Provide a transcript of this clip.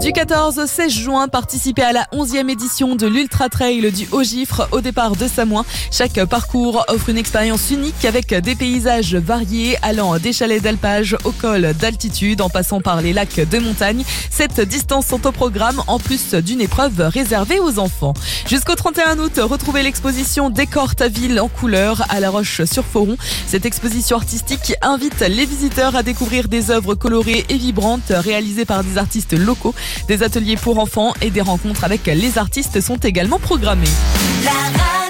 Du 14 au 16 juin, participez à la 11e édition de l'Ultra Trail du Haut-Gifre au départ de Samoin. Chaque parcours offre une expérience unique avec des paysages variés allant des chalets d'alpage au col d'altitude en passant par les lacs de montagne. 7 distances sont au programme en plus d'une épreuve réservée aux enfants. Jusqu'au 31 août, retrouvez l'exposition Décore ta ville en couleurs à La Roche-sur-Foron. Cette exposition artistique invite les visiteurs à découvrir des œuvres colorées et vibrantes réalisées par des artistes locaux. Des ateliers pour enfants et des rencontres avec les artistes sont également programmés.